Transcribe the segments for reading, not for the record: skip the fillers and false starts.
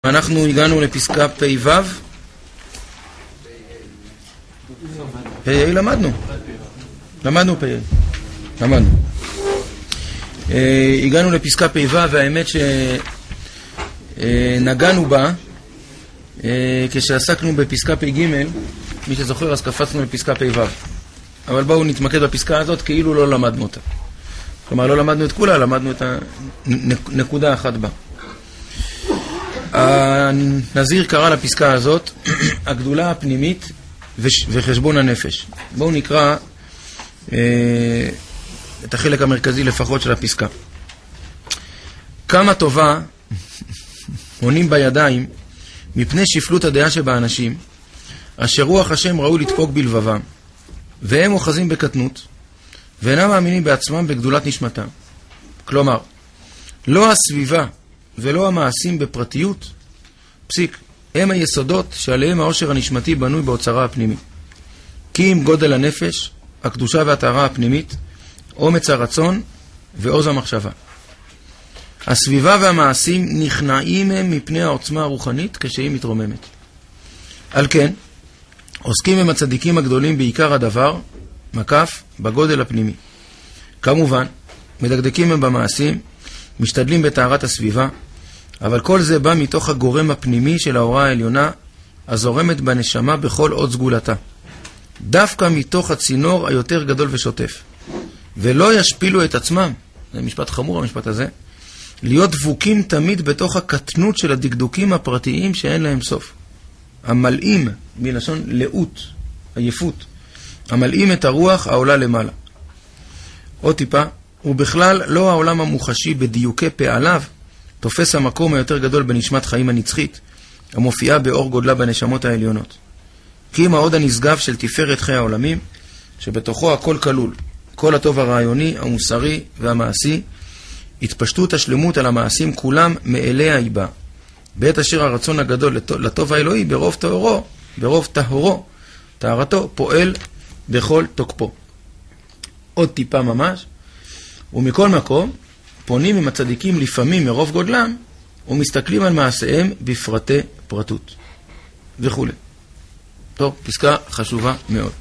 אנחנו הגענו לפסקה פ"ו. למדנו פ"א. הגענו לפסקה פ"ו, והאמת שנגענו בה כשעסקנו בפסקה פ"ג. מי שזוכר, אז קפצנו לפסקה פ"ו. אבל בואו נתמקד בפסקה הזאת כאילו לא למדנו אותה. כלומר, לא למדנו את כולה, למדנו את הנקודה אחת בה. הנזיר קרא לפסקה הזאת הגדולה הפנימית וחשבון הנפש. בואו נקרא את החלק המרכזי לפחות של הפסקה. כמה טובה מונים בידיים מפני שפלות הדעה שבאנשים, אשר רוח השם ראוי לדפוק בלבבם, והם אוחזים בקטנות, ואינם מאמינים בעצמם בגדולת נשמתם. כלומר, לא הסביבה ולא המעשים בפרטיות, פסיק, הם היסודות שעליהם העושר הנשמתי בנוי באוצרה הפנימי. כי אם גודל הנפש, הקדושה והטהרה הפנימית, אומץ הרצון ועוז המחשבה. הסביבה והמעשים נכנעים הם מפני העוצמה הרוחנית כשהיא מתרוממת. על כן, עוסקים הם הצדיקים הגדולים בעיקר הדבר, מקף, בגודל הפנימי. כמובן, מדקדקים הם במעשים, משתדלים בטהרת הסביבה, אבל כל זה בא מתוך הגורם הפנימי של האורה העליונה, הזורמת בנשמה בכל עוד סגולתה. דווקא מתוך הצינור היותר גדול ושוטף. ולא ישפילו את עצמם, זה משפט חמור המשפט הזה, להיות דבוקים תמיד בתוך הקטנות של הדקדוקים הפרטיים שאין להם סוף. המלאים, מלשון לאות, עייפות, המלאים את הרוח העולה למעלה. עוד טיפה, ובכלל לא העולם המוחשי בדיוקי פעליו, תופס המקום היותר גדול בנשמת חיים הנצחית, המופיעה באור גודלה בנשמות העליונות. כי אם העוד הנשגב של תפארת חיי העולמים, שבתוכו הכל כלול, כל הטוב הרעיוני, המוסרי והמעשי, התפשטות השלמות על המעשים כולם מאליה היא באה. בעת אשר הרצון הגדול לטוב האלוהי ברוב טהורו, טהרתו, פועל בכל תוקפו. עוד טיפה ממש, ומכל מקום, פונים עם הצדיקים לפעמים מרוב גודלם, ומסתכלים על מעשיהם בפרטי פרטות. וכו'. טוב, פסקה חשובה מאוד.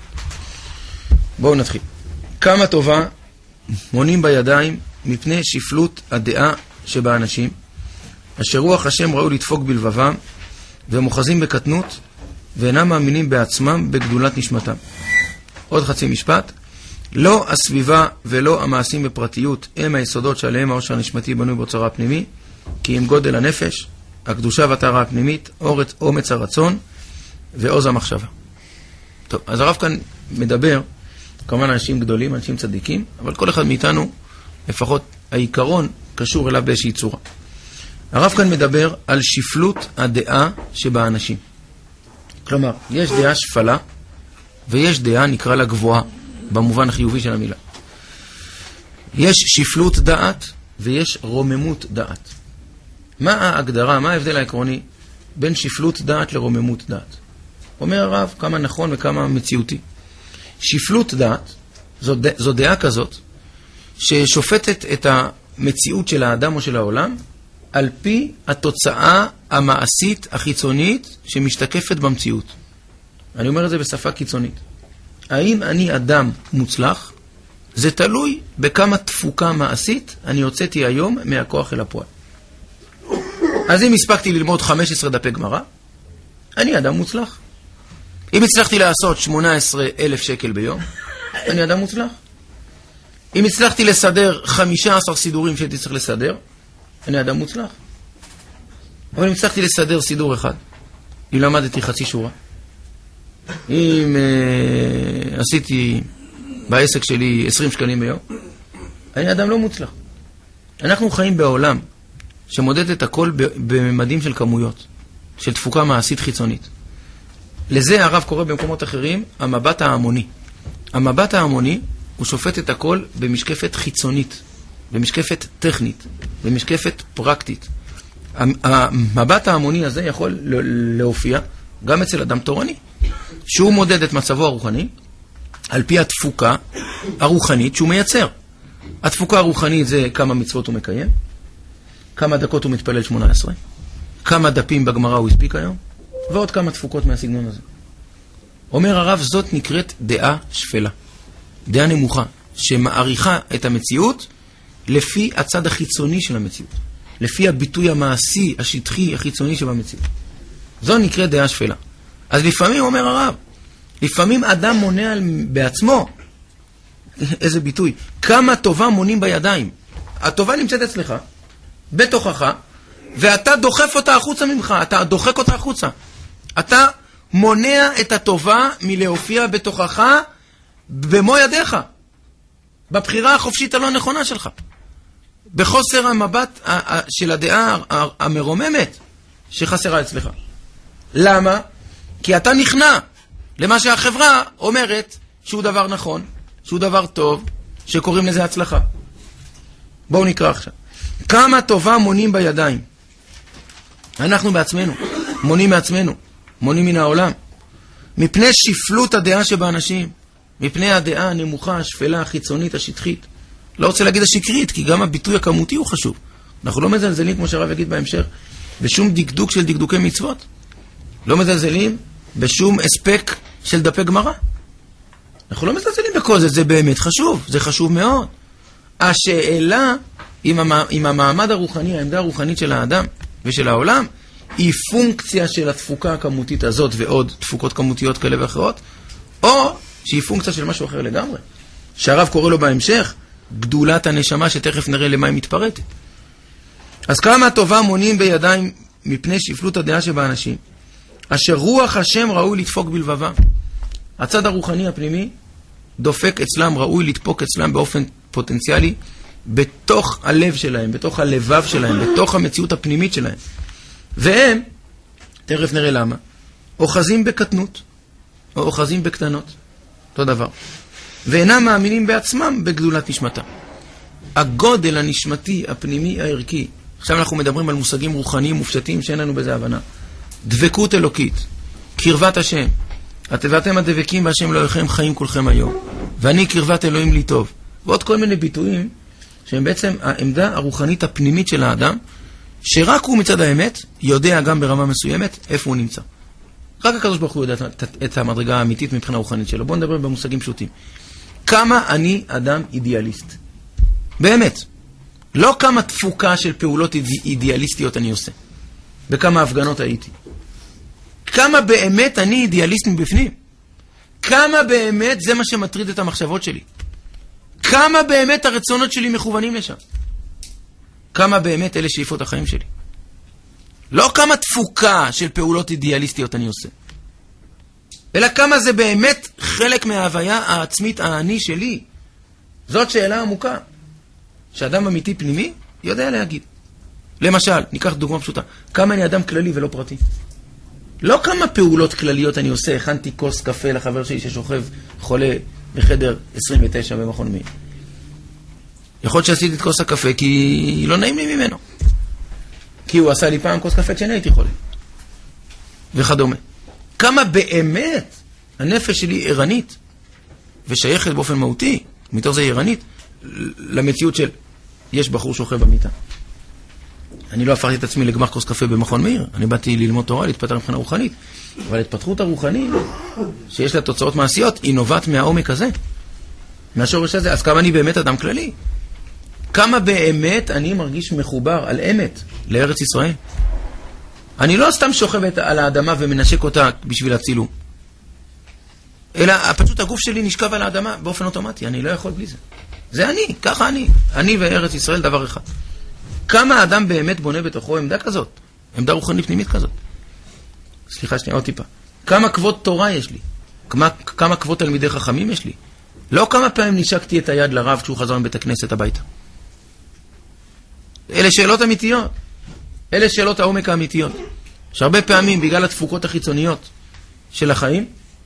בואו נתחיל. כמה טובה מונים בידיים מפני שפלות הדעה שבאנשים, אשר רוח השם ראוי לדפוק בלבבם, והם אוחזים בקטנות, ואינם מאמינים בעצמם בגדולת נשמתם. עוד חצי משפט. לא הסביבה ולא המעשים בפרטיות הם היסודות שעליהם העושר הנשמתי בנוי באוצרה הפנימי, כי עם גודל הנפש, הקדושה והטהרה הפנימית, אומץ הרצון ועוז המחשבה. טוב, אז הרב כאן מדבר, כמובן אנשים גדולים, אנשים צדיקים, אבל כל אחד מאיתנו, לפחות העיקרון, קשור אליו באיזושהי צורה. הרב כאן מדבר על שפלות הדעה שבאנשים. כלומר, יש דעה שפלה, ויש דעה נקרא לה גבוהה, במובן החיובי של המילה. יש שפלות דעת, ויש רוממות דעת. מה ההגדרה, מה ההבדל העקרוני בין שפלות דעת לרוממות דעת? אומר הרב כמה נכון וכמה מציאותי. שפלות דעת, זו דעה כזאת, ששופטת את המציאות של האדם או של העולם, על פי התוצאה המעשית החיצונית שמשתקפת במציאות. אני אומר את זה בשפה קיצונית. האם אני אדם מוצלח? זה תלוי בכמה תפוקה מעשית אני הוצאתי היום מהכוח אל הפועל. אז אם הספקתי ללמוד 15 דפי גמרא, אני אדם מוצלח. אם הצלחתי לעשות 18,000 שקל ביום, אני אדם מוצלח. אם הצלחתי לסדר 15 סידורים שהייתי צריך לסדר, אני אדם מוצלח. אבל אם הצלחתי לסדר סידור אחד, אם למדתי חצי שורה, אם עשיתי בעסק שלי 20 שקלים ביום, אני אדם לא מוצלח. אנחנו חיים בעולם שמודד את הכל בממדים של כמויות, של תפוקה מעשית חיצונית. לזה הרב קורא במקומות אחרים המבט ההמוני. המבט ההמוני הוא שופט את הכל במשקפת חיצונית, במשקפת טכנית, במשקפת פרקטית. המבט ההמוני הזה יכול להופיע גם אצל אדם תורני, שהוא מודד את מצבו הרוחני על פי התפוקה הרוחנית שהוא מייצר. התפוקה הרוחנית זה כמה מצוות הוא מקיים, כמה דקות הוא מתפלל 18, כמה דפים בגמרא הוא הספיק היום, ועוד כמה תפוקות מהסגנון הזה. אומר הרב, זאת נקראת דעה שפלה. דעה נמוכה, שמעריכה את המציאות לפי הצד החיצוני של המציאות. לפי הביטוי המעשי, השטחי, החיצוני של המציאות. זו נקראת דעה שפלה. אז לפעמים, אומר הרב, לפעמים אדם מונע בעצמו, איזה ביטוי, כמה טובה מונים בידיים. הטובה נמצאת אצלך, בתוכך, ואתה דוחף אותה החוצה ממך, אתה דוחק אותה החוצה. אתה מונע את הטובה מלהופיע בתוכך במו ידיך, בבחירה החופשית הלא נכונה שלך, בחוסר המבט של הדעה המרוממת שחסרה אצלך. למה? כי אתה נכנע למה שהחברה אומרת שהוא דבר נכון, שהוא דבר טוב, שקוראים לזה הצלחה. בואו נקרא עכשיו. כמה טובה מונים בידיים. אנחנו בעצמנו, מונים מעצמנו, מונים מן העולם. מפני שפלות הדעה שבאנשים, מפני הדעה הנמוכה, השפלה, החיצונית, השטחית. לא רוצה להגיד השקרית, כי גם הביטוי הכמותי הוא חשוב. אנחנו לא מזלזלים, כמו שהרב יגיד בהמשך, בשום דקדוק של דקדוקי מצוות. לא מזלזלים בשום אספק של דפי גמרא. אנחנו לא מזלזלים בכל זה, זה באמת חשוב, זה חשוב מאוד. השאלה, אם המעמד הרוחני, העמדה הרוחנית של האדם ושל העולם, היא פונקציה של התפוקה הכמותית הזאת ועוד תפוקות כמותיות כאלה ואחרות, או שהיא פונקציה של משהו אחר לגמרי. שהרב קורא לו בהמשך, גדולת הנשמה, שתכף נראה למה היא מתפרטת. אז כמה טובה מונים בידיים מפני שפלות הדעה שבאנשים, אשר רוח השם ראוי לדפוק בלבבם. הצד הרוחני הפנימי דופק אצלם, ראוי לדפוק אצלם באופן פוטנציאלי, בתוך הלב שלהם, בתוך הלבב שלהם, בתוך המציאות הפנימית שלהם. והם, תכף נראה למה, אוחזים בקטנות, או אוחזים בקטנות, אותו דבר. ואינם מאמינים בעצמם בגדולת נשמתם. הגודל הנשמתי, הפנימי, הערכי, עכשיו אנחנו מדברים על מושגים רוחניים מופשטים שאין לנו בזה הבנה. דבקות אלוקית, קרבת השם. ואתם הדבקים בהשם אלוהיכם חיים כולכם היום. ואני קרבת אלוהים לי טוב. ועוד כל מיני ביטויים שהם בעצם העמדה הרוחנית הפנימית של האדם, שרק הוא מצד האמת יודע גם ברמה מסוימת איפה הוא נמצא. רק הקדוש ברוך הוא יודע את המדרגה האמיתית מבחינה רוחנית שלו. בואו נדבר במושגים פשוטים. כמה אני אדם אידיאליסט? באמת. לא כמה תפוקה של פעולות אידיאליסטיות אני עושה. בכמה הפגנות הייתי. כמה באמת אני אידיאליסט מבפנים. כמה באמת זה מה שמטריד את המחשבות שלי. כמה באמת הרצונות שלי מכוונים לשם. כמה באמת אלה שאיפות החיים שלי. לא כמה תפוקה של פעולות אידיאליסטיות אני עושה. אלא כמה זה באמת חלק מההוויה העצמית העני שלי. זאת שאלה עמוקה. שאדם אמיתי פנימי יודע להגיד. למשל, ניקח דוגמה פשוטה. כמה אני אדם כללי ולא פרטי. לא כמה פעולות כלליות אני עושה. הכנתי כוס קפה לחבר שלי ששוכב חולה בחדר 29 במכון מאיר. יכול להיות שעשיתי את כוס הקפה כי לא נעים לי ממנו. כי הוא עשה לי פעם כוס קפה כשאני הייתי חולה. וכדומה. כמה באמת הנפש שלי ערנית ושייכת באופן מהותי, מתוך זה ערנית, למציאות של יש בחור שוכב במיטה. אני לא הפכתי את עצמי לגמר כוס קפה במכון מאיר. אני באתי ללמוד תורה, להתפתח מבחינה רוחנית. אבל ההתפתחות הרוחנית, שיש לה תוצאות מעשיות, היא נובעת מהעומק הזה. מהשורש הזה. אז כמה אני באמת אדם כללי? כמה באמת אני מרגיש מחובר על אמת לארץ ישראל? אני לא סתם שוכבת על האדמה ומנשק אותה בשביל הצילום. אלא פשוט הגוף שלי נשכב על האדמה באופן אוטומטי. אני לא יכול בלי זה. זה אני, ככה אני. אני וארץ ישראל דבר אחד. כמה האדם באמת בונה בתוכו עמדה כזאת? עמדה רוחנית פנימית כזאת. סליחה שנייה, עוד טיפה. כמה כבוד תורה יש לי? כמה כבוד תלמידי חכמים יש לי? לא כמה פעמים נשקתי את היד לרב כשהוא חזר מבית הכנסת הביתה. אלה שאלות אמיתיות. אלה שאלות העומק האמיתיות. שהרבה פעמים בגלל התפוקות החיצוניות של החיים,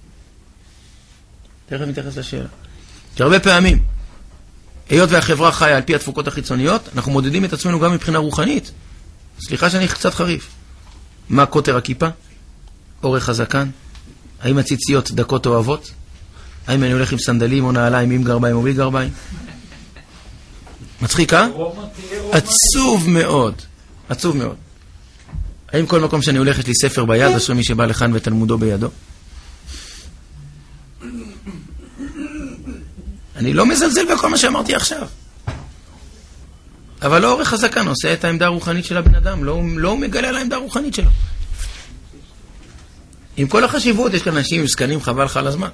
תכף נתייחס לשאלה. שהרבה פעמים, היות והחברה חיה על פי התפוקות החיצוניות, אנחנו מודדים את עצמנו גם מבחינה רוחנית. סליחה שאני קצת חריף. מה כותר הכיפה? אורך הזקן? האם הציציות דקות אוהבות? האם אני הולך עם סנדלים או נעליים עם גרביים או בלי גרביים? מצחיק, אה? עצוב מאוד. עצוב מאוד. האם כל מקום שאני הולך יש לי ספר ביד, אשר מי שבא לכאן ותלמודו בידו? אני לא מזלזל בכל מה שאמרתי עכשיו. אבל לא אורך הזקן עושה את העמדה הרוחנית של הבן אדם, לא מגלה על העמדה הרוחנית שלו. עם כל החשיבות, יש כאן אנשים עם זקנים, חבל לך על הזמן.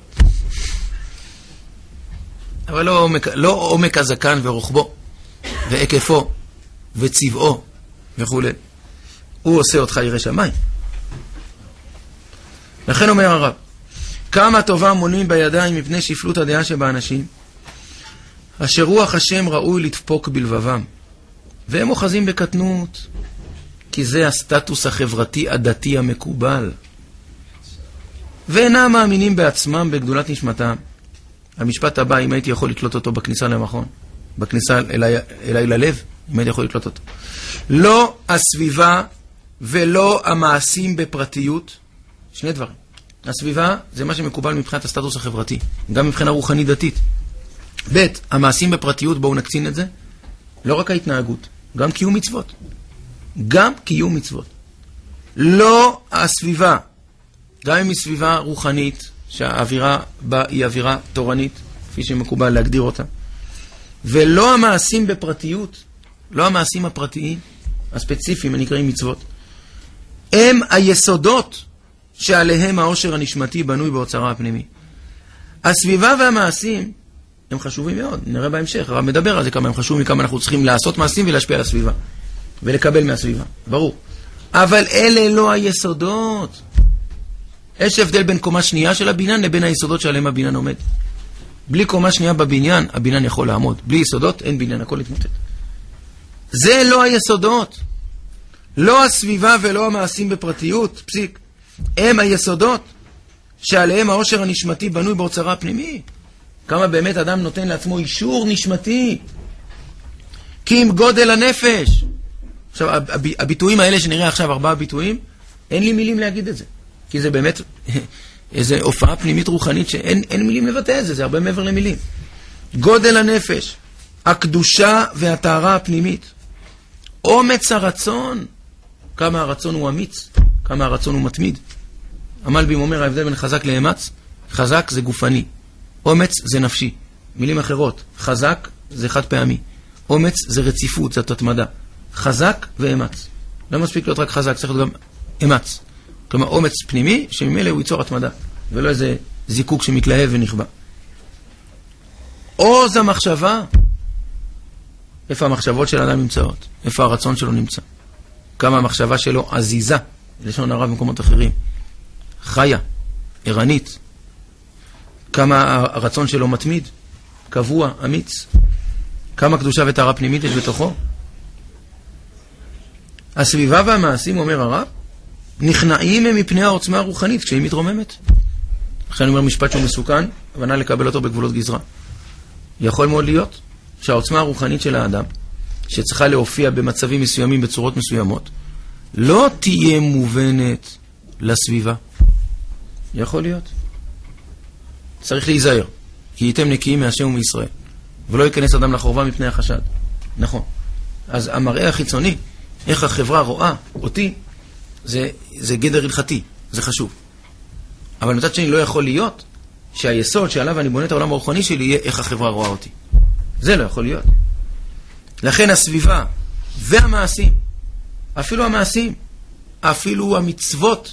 אבל לא עומק הזקן ורוחבו, והיקפו, וצבעו, וכו'. הוא עושה אותך ירא שמיים. לכן אומר הרב, כמה טובה מונים בידיים מפני שפלות הדעה שבאנשים, אשר רוח השם ראוי לדפוק בלבבם, והם אוחזים בקטנות, כי זה הסטטוס החברתי הדתי המקובל, ואינם מאמינים בעצמם בגדולת נשמתם. המשפט הבא, אם הייתי יכול לקלוט אותו בכניסה למכון, בכניסה אליי ללב, אם הייתי יכול לקלוט אותו. לא הסביבה ולא המעשים בפרטיות, שני דברים. הסביבה זה מה שמקובל מבחינת הסטטוס החברתי, גם מבחינה רוחנית דתית. ב', המעשים בפרטיות, בואו נקצין את זה, לא רק ההתנהגות, גם קיום מצוות. גם קיום מצוות. לא הסביבה, גם אם היא סביבה רוחנית, שהאווירה בה היא אווירה תורנית, כפי שמקובל להגדיר אותה. ולא המעשים בפרטיות, לא המעשים הפרטיים, הספציפיים, הנקראים מצוות. הם היסודות שעליהם העושר הנשמתי בנוי באוצרה הפנימי. הסביבה והמעשים הם חשובים מאוד, נראה בהמשך, הרב מדבר על זה כמה הם חשובים, כמה אנחנו צריכים לעשות מעשים ולהשפיע על הסביבה, ולקבל מהסביבה, ברור. אבל אלה לא היסודות. יש הבדל בין קומה שנייה של הבניין לבין היסודות שעליהם הבניין עומד. בלי קומה שנייה בבניין, הבניין יכול לעמוד. בלי יסודות, אין בניין, הכל יתמוטט. זה לא היסודות. לא הסביבה ולא המעשים בפרטיות, פסיק. הם היסודות שעליהם העושר הנשמתי בנוי באוצרה הפנימי. כמה באמת אדם נותן לעצמו אישור נשמתי. כי עם גודל הנפש. עכשיו, הביטויים האלה שנראה עכשיו 4 ביטויים, אין לי מילים להגיד את זה. כי זה באמת איזו הופעה פנימית רוחנית שאין מילים לבטא את זה, זה הרבה מעבר למילים. גודל הנפש, הקדושה והטהרה הפנימית, אומץ הרצון, כמה הרצון הוא אמיץ, כמה הרצון הוא מתמיד. המלבים אומר ההבדל בין חזק לאמץ, חזק זה גופני, אומץ זה נפשי. מילים אחרות, חזק זה חד פעמי, אומץ זה רציפות, זאת התמדה. חזק ואמץ. לא מספיק להיות רק חזק, צריך להיות גם אמץ. כלומר, אומץ פנימי, שממילא הוא ייצור התמדה, ולא איזה זיקוק שמתלהב ונכבה. עוז המחשבה, איפה המחשבות של האדם נמצאות? איפה הרצון שלו נמצא? כמה המחשבה שלו עזיזה, לשון הרב במקומות אחרים, חיה, ערנית. כמה הרצון שלו מתמיד, קבוע, אמיץ. כמה קדושה וטהרה פנימית יש בתוכו. הסביבה והמעשים, אומר הרב, נכנעים הם מפני העוצמה הרוחנית כשהיא מתרוממת. עכשיו אני אומר משפט שהוא מסוכן, אבל נא לקבל אותו בגבולות גזרה. יכול מאוד להיות שהעוצמה הרוחנית של האדם, שצריכה להופיע במצבים מסוימים, בצורות מסוימות, לא תהיה מובנת לסביבה. יכול להיות. צריך להיזהר, כי הייתם נקיים מהשם ומישראל, ולא ייכנס אדם לחורבה מפני החשד. נכון. אז המראה החיצוני, איך החברה רואה אותי, זה גדר הלכתי, זה חשוב. אבל מצד שני לא יכול להיות שהיסוד שעליו אני בונה את העולם הרוחני שלי יהיה איך החברה רואה אותי. זה לא יכול להיות. לכן הסביבה והמעשים, אפילו המעשים, אפילו המצוות,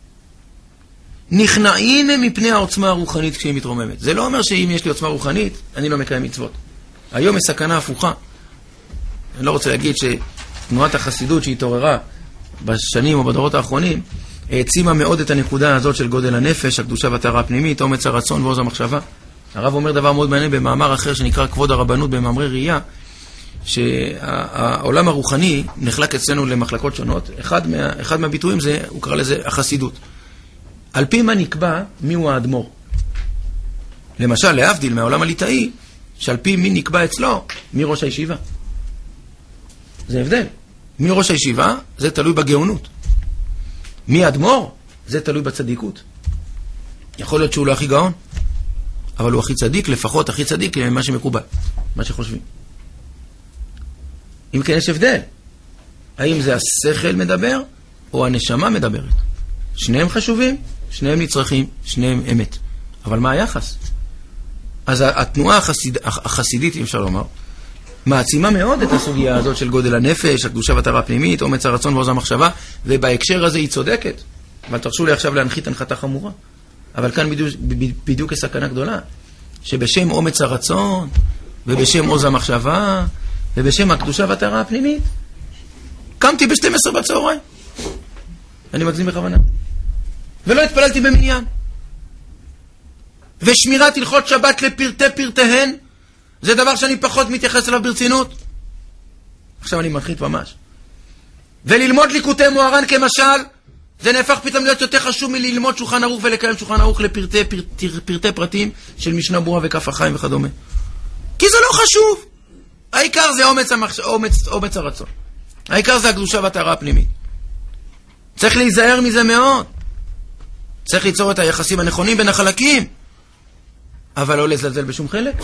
נכנעים מפני העוצמה הרוחנית כשהיא מתרוממת. זה לא אומר שאם יש לי עוצמה רוחנית, אני לא מקיים מצוות. היום יש סכנה הפוכה. אני לא רוצה להגיד שתנועת החסידות שהתעוררה בשנים או בדורות האחרונים, העצימה מאוד את הנקודה הזאת של גודל הנפש, הקדושה והטהרה הפנימית, אומץ הרצון ועוז המחשבה. הרב אומר דבר מאוד מעניין במאמר אחר שנקרא כבוד הרבנות במאמרי ראייה, שהעולם הרוחני נחלק אצלנו למחלקות שונות. אחד מהביטויים זה, הוא קרא לזה החסידות. על פי מה נקבע מי הוא האדמו"ר. למשל, להבדיל מהעולם הליטאי, שעל פי מי נקבע אצלו, מי ראש הישיבה. זה הבדל. מי ראש הישיבה, זה תלוי בגאונות. מי האדמו"ר, זה תלוי בצדיקות. יכול להיות שהוא לא הכי גאון, אבל הוא הכי צדיק, לפחות הכי צדיק ממה שמקובל, מה שחושבים. אם כן יש הבדל. האם זה השכל מדבר, או הנשמה מדברת. שניהם חשובים, שניהם נצרכים, שניהם אמת. אבל מה היחס? אז התנועה החסידית, אם אפשר לומר, מעצימה מאוד את הסוגיה הזאת של גודל הנפש, הקדושה והטהרה הפנימית, אומץ הרצון ועוז המחשבה, ובהקשר הזה היא צודקת. אבל תרשו לי עכשיו להנחית הנחתה חמורה. אבל כאן בדיוק הסכנה גדולה, שבשם אומץ הרצון, ובשם עוז המחשבה, ובשם הקדושה והטהרה הפנימית, קמתי ב-12 בצהריים. אני מגזים בכוונה. ולא התפללתי במניין. ושמירת הלכות שבת לפרטי פרטיהן, זה דבר שאני פחות מתייחס אליו ברצינות. עכשיו אני מנחית ממש. וללמוד ליקוטי מוהר"ן כמשל, זה נהפך פתאום להיות יותר חשוב מללמוד שולחן ערוך ולקיים שולחן ערוך לפרטי פרטים של משנה ברורה וכף החיים וכדומה. כי זה לא חשוב. העיקר זה אומץ הרצון. העיקר זה הקדושה והטהרה הפנימית. צריך להיזהר מזה מאוד. צריך ליצור את היחסים הנכונים בין החלקים. אבל לא לזלזל בשום חלק.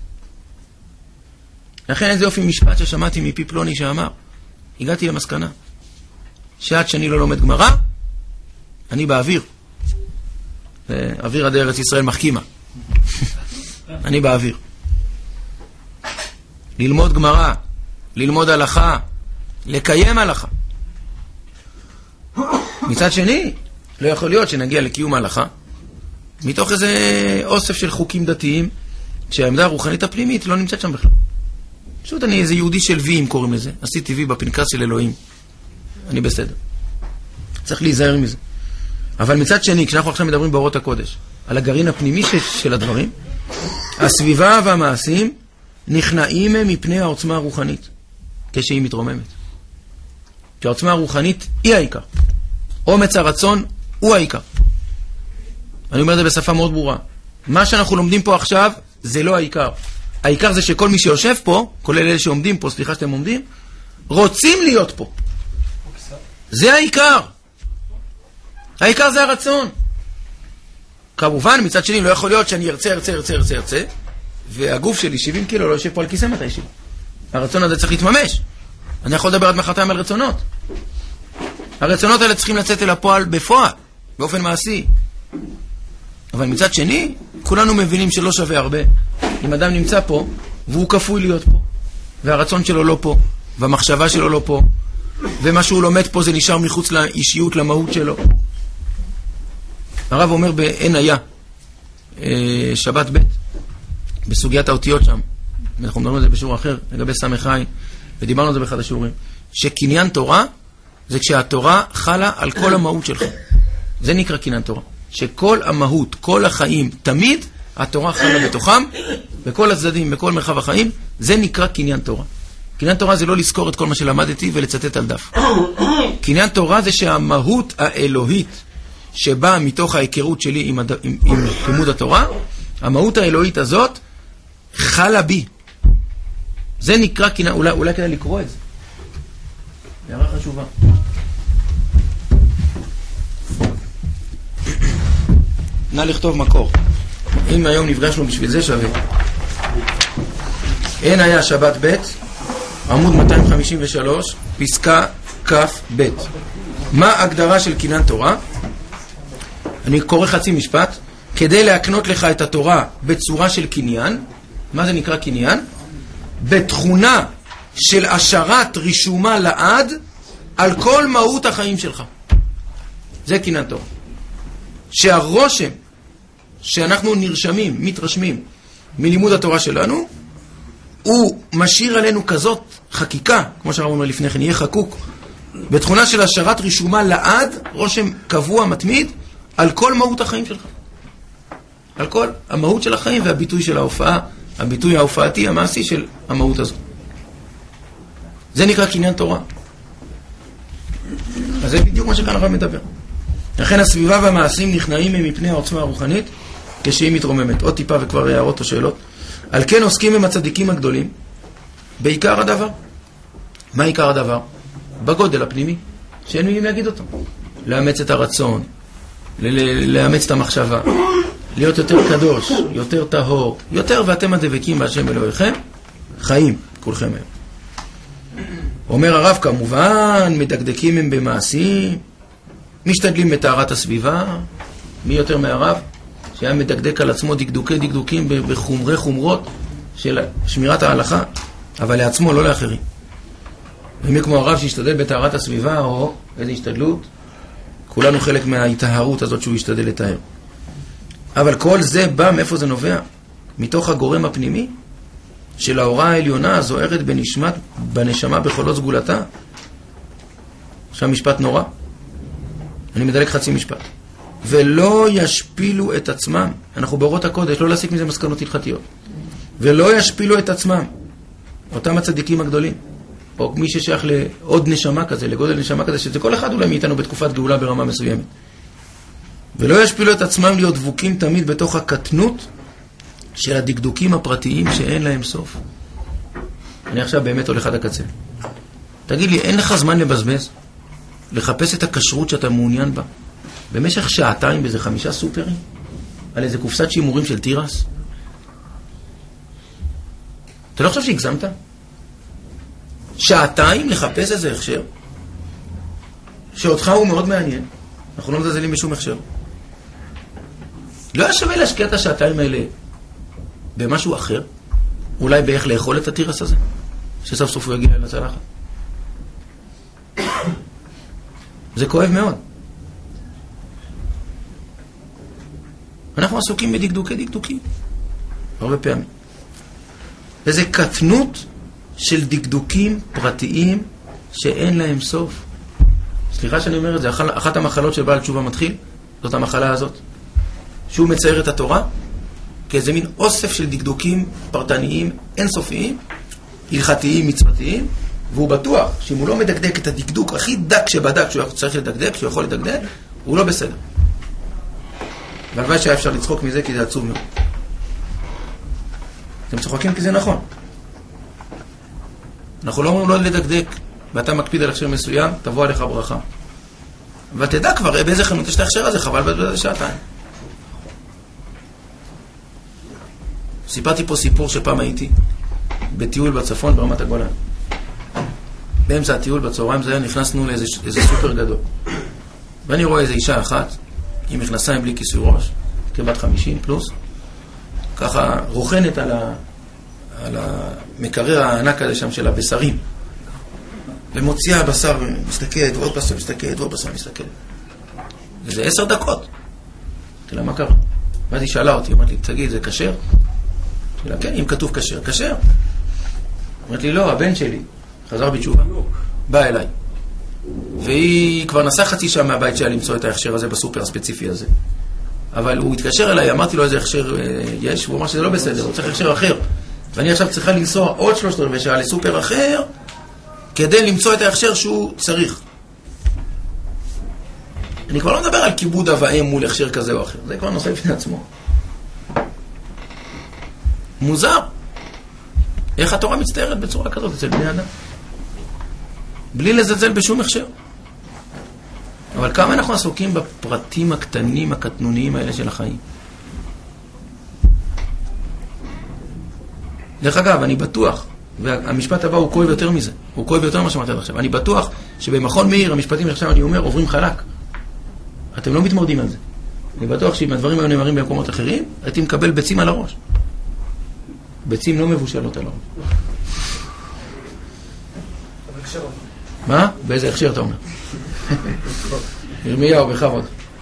לכן איזה יופי משפט ששמעתי מפי פלוני שאמר, הגעתי למסקנה, שעד שאני לא לומד גמרא, אני באוויר. אוויר עד ארץ ישראל מחכימה. אני באוויר. ללמוד גמרא, ללמוד הלכה, לקיים הלכה. מצד שני, לא יכול להיות שנגיע לקיום ההלכה, מתוך איזה אוסף של חוקים דתיים, שהעמדה הרוחנית הפנימית לא נמצאת שם בכלל. פשוט אני איזה יהודי של ויים קוראים לזה. עשיתי וי בפנקס של אלוהים. אני בסדר. צריך להיזהר מזה. אבל מצד שני, כשאנחנו עכשיו מדברים באורות הקודש, על הגרעין הפנימי של הדברים, הסביבה והמעשים נכנעים מפני העוצמה הרוחנית, כשהיא מתרוממת. כי העוצמה הרוחנית היא העיקר. אומץ הרצון הוא העיקר. אני אומר את זה בשפה מאוד ברורה. מה שאנחנו לומדים פה עכשיו, זה לא העיקר. העיקר זה שכל מי שיושב פה, כולל אלה שעומדים פה, סליחה שאתם עומדים, רוצים להיות פה. זה העיקר. העיקר זה הרצון. כמובן, מצד שני, לא יכול להיות שאני ארצה, והגוף שלי 70 קילו לא יושב פה על כיסא מתישהו. הרצון הזה צריך להתממש. אני יכול לדבר עד מחרתיים על רצונות. הרצונות האלה צריכים לצאת אל הפועל בפועל, באופן מעשי. אבל מצד שני, כולנו מבינים שלא שווה הרבה. אם אדם נמצא פה, והוא כפוי להיות פה, והרצון שלו לא פה, והמחשבה שלו לא פה, ומה שהוא לומד פה זה נשאר מחוץ לאישיות, למהות שלו. הרב אומר באין היה, שבת ב', בסוגיית האותיות שם, אנחנו מדברים על זה בשיעור אחר, לגבי סמך עין, ודיברנו על זה באחד השיעורים, שקניין תורה, זה כשהתורה חלה על כל המהות שלך. זה נקרא קניין תורה. שכל המהות, כל החיים, תמיד התורה חלה בתוכם, בכל הצדדים, בכל מרחב החיים, זה נקרא קניין תורה. קניין תורה זה לא לזכור את כל מה שלמדתי ולצטט על דף. קניין תורה זה שהמהות האלוהית שבאה מתוך ההיכרות שלי עם לימוד התורה, המהות האלוהית הזאת חלה בי. זה נקרא קניין, אולי כדאי לקרוא את זה. הערה חשובה. נא לכתוב מקור. אם היום נפגשנו בשביל זה שווה. אין היה שבת ב', עמוד 253, פסקה כף ב'. מה ההגדרה של קניין תורה? אני קורא חצי משפט. כדי להקנות לך את התורה בצורה של קניין, מה זה נקרא קניין? בתכונה של השארת רישומה לעד על כל מהות החיים שלך. זה קניין תורה. שהרושם שאנחנו נרשמים, מתרשמים מלימוד התורה שלנו, הוא משאיר עלינו כזאת חקיקה, כמו שהרב אומר לפני כן, יהיה חקוק, בתכונה של השארת רישומה לעד, רושם קבוע, מתמיד, על כל מהות החיים שלך. על כל המהות של החיים והביטוי של ההופעה, הביטוי ההופעתי, המעשי של המהות הזאת. זה נקרא קניין תורה. אז זה בדיוק מה שכאן הרב מדבר. לכן הסביבה והמעשים נכנעים מפני העוצמה הרוחנית כשהיא מתרוממת. עוד טיפה וכבר הערות או שאלות. על כן עוסקים עם הצדיקים הגדולים בעיקר הדבר. מה עיקר הדבר? בגודל הפנימי, שאין מילים להגיד אותו. לאמץ את הרצון, לאמץ את המחשבה, להיות יותר קדוש, יותר טהור, יותר ואתם הדבקים בהשם אלוהיכם, חיים, כולכם היום. אומר הרב, כמובן, מדקדקים הם במעשים, משתדלים בטהרת הסביבה, מי יותר מהרב, שהיה מדקדק על עצמו דקדוקים בחומרי חומרות של שמירת ההלכה, אבל לעצמו, לא לאחרים. ומי כמו הרב שהשתדל בטהרת הסביבה, או איזו השתדלות, כולנו חלק מההתהרות הזאת שהוא השתדל לתאר. אבל כל זה בא, מאיפה זה נובע? מתוך הגורם הפנימי של ההוראה העליונה הזוהרת בנשמה בחולות סגולתה. עכשיו משפט נורא. אני מדלק חצי משפט. ולא ישפילו את עצמם. אנחנו באורות הקודש, לא להסיק מזה מסקנות הלכתיות. ולא ישפילו את עצמם. אותם הצדיקים הגדולים. או מי ששייך לעוד נשמה כזה, לגודל נשמה כזה, שזה כל אחד אולי מאיתנו בתקופת גאולה ברמה מסוימת. ולא ישפילו את עצמם להיות דבוקים תמיד בתוך הקטנות של הדקדוקים הפרטיים שאין להם סוף. אני עכשיו באמת הולך עד הקצה. תגיד לי, אין לך זמן לבזבז? לחפש את הכשרות שאתה מעוניין בה? במשך שעתיים באיזה 5 סופרים? על איזה קופסת שימורים של תירס? אתה לא חושב שהגזמת? שעתיים לחפש איזה הכשר? שאותך הוא מאוד מעניין. אנחנו לא מזלזלים בשום הכשר. לא היה שווה להשקיע את השעתיים האלה במשהו אחר? אולי באיך לאכול את התירס הזה? שסוף סוף הוא יגיע לצלחת. זה כואב מאוד. אנחנו עסוקים בדקדוקים. הרבה פעמים. וזה קטנות של דקדוקים פרטיים שאין להם סוף. סליחה שאני אומר את זה, אחת המחלות של בעל תשובה מתחיל, זאת המחלה הזאת. שהוא מצייר את התורה כאיזה מין אוסף של דקדוקים פרטניים אינסופיים, הלכתיים, מצוותיים, והוא בטוח שאם הוא לא מדקדק את הדקדוק הכי דק שבדק שהוא צריך לדקדק, שהוא יכול לדקדק, הוא לא בסדר. והלוואי שהיה אפשר לצחוק מזה כי זה עצוב מאוד. אתם צוחקים כי זה נכון. אנחנו לא אומרים לא לדקדק, ואתה מקפיד על הכשר מסוים, תבוא עליך ברכה. ותדע כבר באיזה חנות יש את ההכשר הזה, חבל בזה שעתיים. סיפרתי פה סיפור שפעם הייתי בטיול בצפון ברמת הגולן. באמצע הטיול בצהריים זה היה, נכנסנו לאיזה סופר גדול. ואני רואה איזו אישה אחת, עם מכנסיים בלי כיסוי ראש, כבת 50 פלוס, ככה רוחנת על המקרר הענק הזה שם של הבשרים. ומוציאה בשר ומסתכלת, ועוד בשר מסתכלת, ועוד בשר מסתכלת. וזה 10 דקות. תראה מה קרה. ואז היא שאלה אותי, אמרת לי, תגיד, זה כשר? שאלה, כן, אם כתוב כשר, כשר. אמרת לי, לא, הבן שלי חזר בתשובה, בא אליי. והיא כבר נסעה חצי שעה מהבית שלה למצוא את ההכשר הזה בסופר הספציפי הזה. אבל הוא התקשר אליי, אמרתי לו איזה הכשר יש, והוא אמר שזה לא בסדר, הוא צריך הכשר אחר. ואני עכשיו צריכה לנסוע עוד 3/4 שעה לסופר אחר, כדי למצוא את ההכשר שהוא צריך. אני כבר לא מדבר על כיבוד אב ואם מול הכשר כזה או אחר. זה כבר נושא בפני עצמו. מוזר. איך התורה מצטיירת בצורה כזאת אצל בני אדם? בלי לזלזל בשום הכשר. אבל כמה אנחנו עסוקים בפרטים הקטנים, הקטנוניים האלה של החיים. דרך אגב, אני בטוח, והמשפט הבא הוא כואב יותר מזה, הוא כואב יותר ממה שאמרתי עד עכשיו. אני בטוח שבמכון מאיר המשפטים עכשיו אני אומר עוברים חלק. אתם לא מתמורדים על זה. אני בטוח שאם הדברים היו נאמרים במקומות אחרים, הייתי מקבל ביצים על הראש. ביצים לא מבושלות על הראש. מה? באיזה הכשר אתה אומר? ירמיהו בכבוד.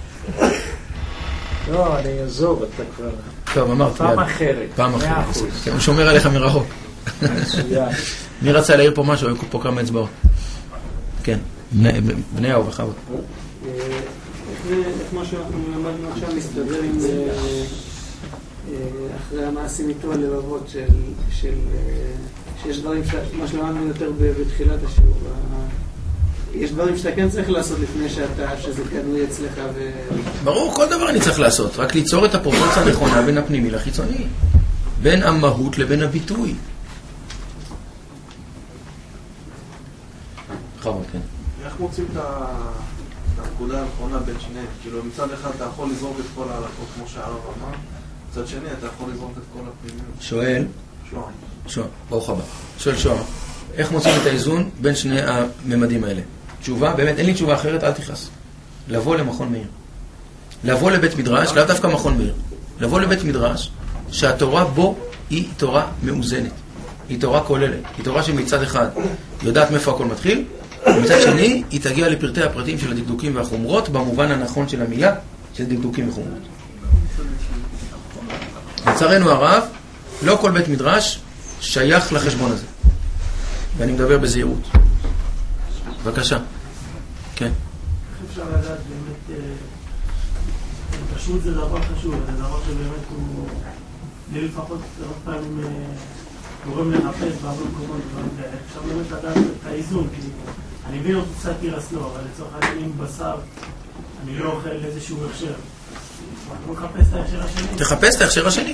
לא, אני אעזוב, אתה כבר... טוב, אמרתי. פעם אחרת. פעם אחרת. הוא שומר עליך מרחוק. מי רצה להעיר פה משהו? היו פה כמה אצבעות. כן, בניהו בכבוד. איך מה שאנחנו למדנו עכשיו מסתדר עם אחרי המעשים איתו הלבבות שיש דברים מה שלמדנו יותר בתחילת השיעור. יש דברים שאתה כן צריך לעשות לפני שזה קנוי אצלך ברור, כל דבר אני צריך לעשות, רק ליצור את הפרופורציה הנכונה בין הפנימי לחיצוני, בין המהות לבין הביטוי. חבר, כן. איך מוצאים את הנקודה הנכונה בין שניהם? כאילו מצד אחד אתה יכול לזרוק את כל ההלכות כמו שהרב אמר, מצד שני אתה יכול לזרוק את כל הפנימיות. שואל? שואל. ברוך הבא. שואל שואל. איך מוצאים את האיזון בין שני הממדים האלה? תשובה, באמת אין לי תשובה אחרת, אל תכעס. לבוא למכון מאיר. לבוא לבית מדרש, לאו דווקא מכון מאיר. לבוא לבית מדרש שהתורה בו היא תורה מאוזנת. היא תורה כוללת. היא תורה שמצד אחד יודעת מאיפה הכל מתחיל, ומצד שני היא תגיע לפרטי הפרטים של הדקדוקים והחומרות במובן הנכון של המילה, של דקדוקים וחומרות. לצערנו הרב, לא כל בית מדרש שייך לחשבון הזה. ואני מדבר בזהירות. בבקשה. כן. איך אפשר לדעת באמת, כשרות זה דבר חשוב, זה דבר שבאמת הוא, לי לפחות הרבה פעמים גורם לחפש בהרבה מקומות, אפשר באמת לדעת את האיזון, כי אני מבין אותו קצת תירסלו, אבל לצורך העניין בשר, אני לא אוכל איזשהו הכשר. אני לא מחפש את ההכשר השני. תחפש את ההכשר השני.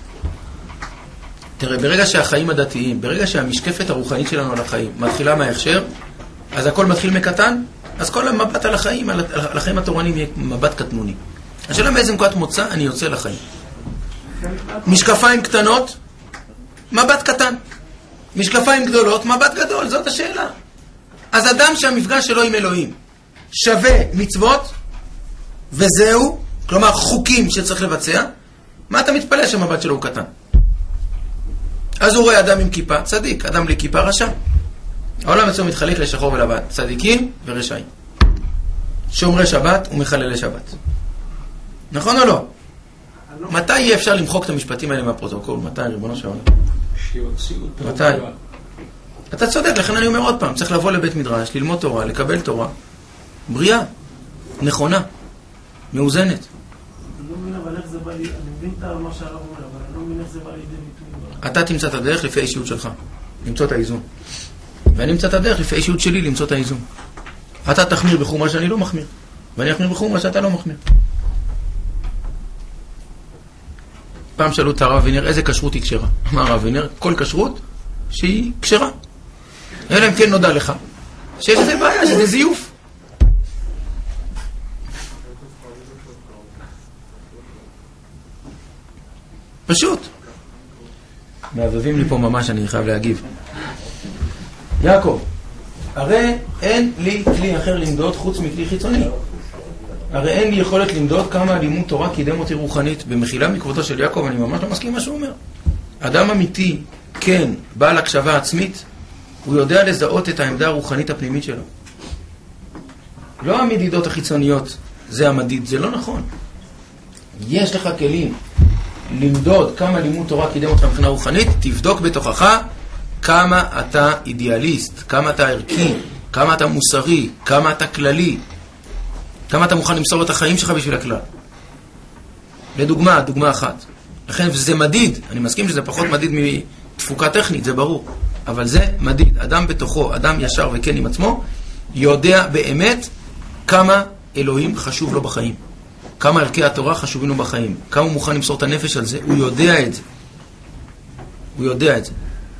תראה, ברגע שהחיים הדתיים, ברגע שהמשקפת הרוחנית שלנו על החיים מתחילה מההכשר, אז הכל מתחיל מקטן, אז כל המבט על החיים, על החיים התורניים יהיה מבט קטנוני. השאלה מאיזה נקודת מוצא אני יוצא לחיים. משקפיים קטנות, מבט קטן. משקפיים גדולות, מבט גדול, זאת השאלה. אז אדם שהמפגש שלו עם אלוהים שווה מצוות, וזהו, כלומר חוקים שצריך לבצע, מה אתה מתפלא שהמבט שלו הוא קטן? אז הוא רואה אדם עם כיפה, צדיק, אדם בלי כיפה רשע. העולם אצלו מתחלק לשחור ולבן, צדיקים ורשעים. שומרי שבת ומחללי שבת. נכון או לא? מתי יהיה אפשר למחוק את המשפטים האלה מהפרוטוקול? מתי, ריבונו של עולם? מתי? אתה צודק, לכן אני אומר עוד פעם, צריך לבוא לבית מדרש, ללמוד תורה, לקבל תורה. בריאה, נכונה, מאוזנת. אני לא מבין, אבל איך זה בא לי, אני מבין את מה שהרב אומר, אבל אני לא מבין איך זה בא לידי ביטוי. אתה תמצא את הדרך לפי האישיות שלך, למצוא את האיזון. ואני אמצא את הדרך לפי האישיות שלי למצוא את האיזון. אתה תחמיר בחומרה שאני לא מחמיר, ואני אחמיר בחומרה שאתה לא מחמיר. פעם שאלו את הרב אבינר, איזה כשרות היא כשרה? אמר הרב אבינר, כל כשרות שהיא כשרה. אלא אם כן נודע לך שיש איזה בעיה, שזה זיוף. פשוט. מעבבים לי פה ממש, אני חייב להגיב. יעקב, הרי אין לי כלי אחר למדוד חוץ מכלי חיצוני. הרי אין לי יכולת למדוד כמה לימוד תורה קידם אותי רוחנית. במחילה מכבודו של יעקב, אני ממש לא מסכים מה שהוא אומר. אדם אמיתי, כן, בעל הקשבה עצמית, הוא יודע לזהות את העמדה הרוחנית הפנימית שלו. לא המדידות החיצוניות, זה המדיד, זה לא נכון. יש לך כלים למדוד כמה לימוד תורה קידם אותך מבחינה רוחנית, תבדוק בתוכך כמה אתה אידיאליסט, כמה אתה ערכי, כמה אתה מוסרי, כמה אתה כללי, כמה אתה מוכן למסור את החיים שלך בשביל הכלל. לדוגמה, דוגמה אחת. לכן זה מדיד, אני מסכים שזה פחות מדיד מתפוקה טכנית, זה ברור. אבל זה מדיד. אדם בתוכו, אדם ישר וכן עם עצמו, יודע באמת כמה אלוהים חשוב לו בחיים. כמה ערכי התורה חשובים לו בחיים. כמה הוא מוכן למסור את הנפש על זה. הוא יודע את זה. הוא יודע את זה.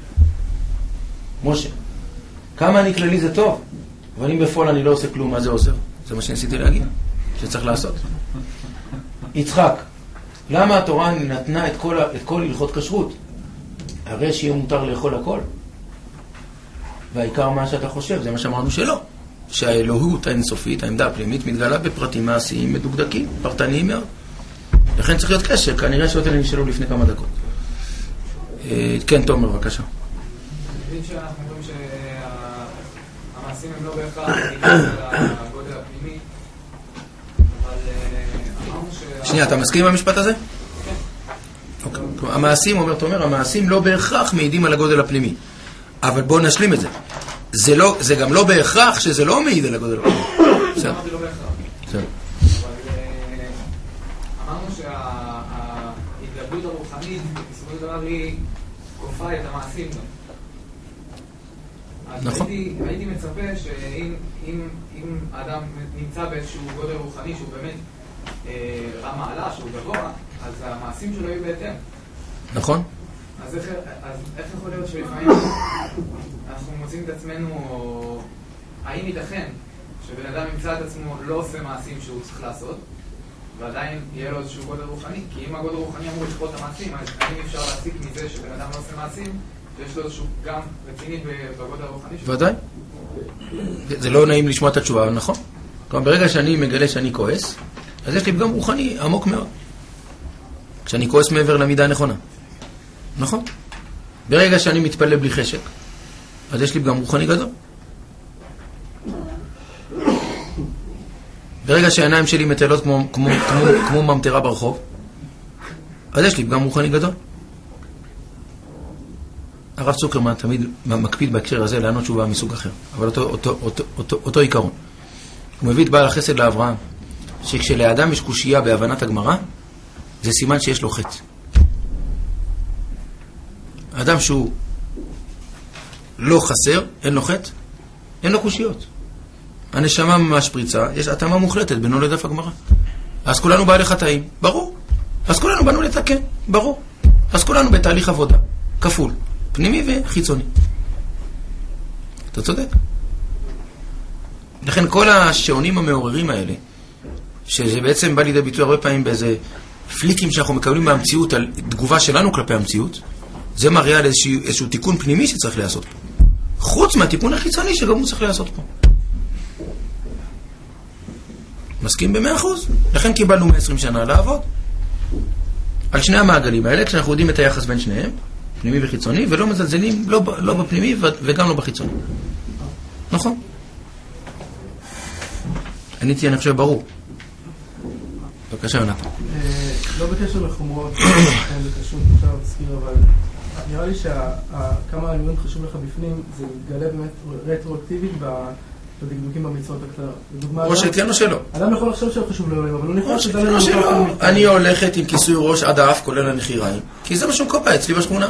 משה, כמה אני כללי זה טוב, אבל אם בפועל אני לא עושה כלום, מה זה עוזר? זה מה שניסיתי להגיד, שצריך לעשות. יצחק, למה התורה נתנה את כל הלכות כשרות? הרי שיהיה מותר לאכול הכל. והעיקר מה שאתה חושב, זה מה שאמרנו שלא. שהאלוהות האינסופית, העמדה הפנימית, מתגלה בפרטים מעשיים מדוקדקים, פרטניים מאוד. לכן צריך להיות קשר, כנראה שאותם נשאלו לפני כמה דקות. כן, תומר, בבקשה. אני מבין שאנחנו אומרים שהמעשים הם לא בהכרח הגודל הפנימי, אבל אמרנו שנייה, אתה מסכים עם המשפט הזה? כן. אוקיי. המעשים, אומר תומר, המעשים לא בהכרח מעידים על הגודל הפנימי. אבל בואו נשלים את זה. זה גם לא בהכרח שזה לא מעיד על הגודל הפנימי. זה אמרתי לא בהכרח. בסדר. אבל אמרנו שההתגלות הרוחנית, בסופו של דבר היא כופה את המעשים גם. נכון. הייתי מצפה שאם האדם נמצא באיזשהו גודל רוחני שהוא באמת רמה, שהוא גבוה, אז המעשים שלו יהיו בהתאם. נכון. אז איך יכול להיות שלפעמים אנחנו מוצאים את עצמנו, האם ייתכן שבן אדם ימצא את עצמו לא עושה מעשים שהוא צריך לעשות, ועדיין יהיה לו איזשהו גודל רוחני? כי אם הגודל רוחני אמור לשפוט את המעשים, אז האם אפשר להסיק מזה שבן אדם לא עושה מעשים, שיש לו איזשהו גם רציני בגודל הרוחני שלו? ודאי. זה לא נעים לשמוע את התשובה, אבל נכון. כלומר, ברגע שאני מגלה שאני כועס, אז יש לי פגם רוחני עמוק מאוד. כשאני כועס מעבר למידה הנכונה. נכון? ברגע שאני מתפלל בלי חשק, אז יש לי פגם רוחני גדול. ברגע שהעיניים שלי מטלות כמו ממטרה ברחוב, אז יש לי פגם רוחני גדול. הרב צוקרמן תמיד מקפיד בהקשר הזה לענות תשובה מסוג אחר, אבל אותו עיקרון. הוא מביא את בעל החסד לאברהם, שכשלאדם יש קושייה בהבנת הגמרא, זה סימן שיש לו חטא. האדם שהוא לא חסר, אין לו חטא, אין לו קושיות. הנשמה ממש פריצה, יש התאמה מוחלטת בינו לדף הגמרא. אז כולנו בעלי חטאים, ברור. אז כולנו באנו לתקן, ברור. אז כולנו בתהליך עבודה, כפול, פנימי וחיצוני. אתה צודק. לכן כל השעונים המעוררים האלה, שזה בעצם בא לידי ביטוי הרבה פעמים באיזה פליקים שאנחנו מקבלים מהמציאות על תגובה שלנו כלפי המציאות, זה מראה על איזשהו תיקון פנימי שצריך לעשות פה. חוץ מהתיקון החיצוני שגם הוא צריך לעשות פה. מסכים ב100%. לכן קיבלנו 120 שנה לעבוד. על שני המעגלים האלה, כשאנחנו יודעים את היחס בין שניהם, פנימי וחיצוני, ולא מזלזלים לא בפנימי וגם לא בחיצוני. נכון? עניתי, אני חושב, ברור. בבקשה, יונתן. לא בקשר לחומרות, זה קשור עכשיו סביר, אבל נראה לי שכמה אלמנט חשוב לך בפנים, זה מתגלה באמת רטרואקטיבית בדקדוקים במצוות הקטנות. או שכן או שלא. אדם יכול לחשוב שהוא חשוב לעולם, אבל הוא נכנס שזה לא שלא. אני הולכת עם כיסוי ראש עד האף, כולל הנחיריים, כי זה מה שמקופה אצלי בשכונה.